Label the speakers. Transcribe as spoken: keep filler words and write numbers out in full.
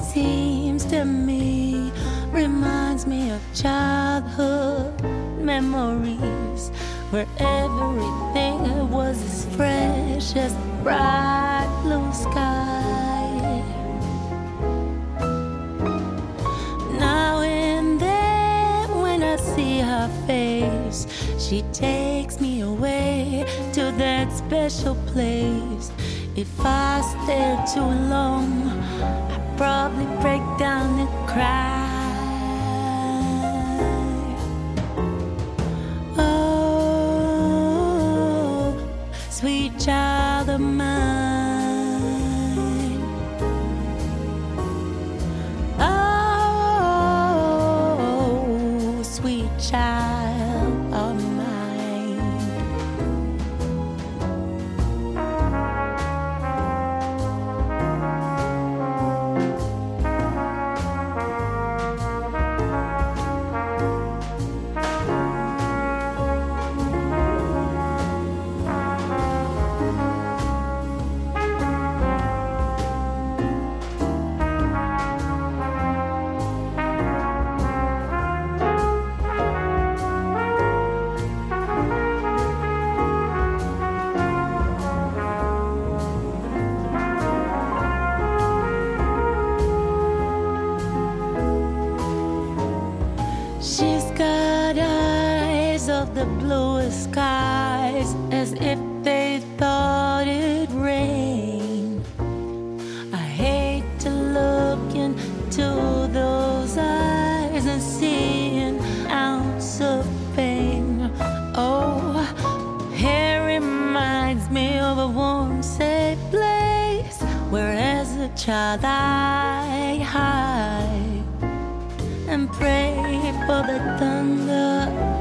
Speaker 1: seems to me, reminds me of childhood memories, where everything was as fresh as a bright blue sky. Now and then when I see her face, she takes me away to that special place. If I stare too long, I probably break down and cry. Oh, sweet child of mine. Oh, sweet child of mine. She's got eyes of the bluest skies, as if they thought it'd rain. I hate to look into those eyes and see an ounce of pain. Oh, hair reminds me of a warm, safe place, where as a child I hide and pray for the thunder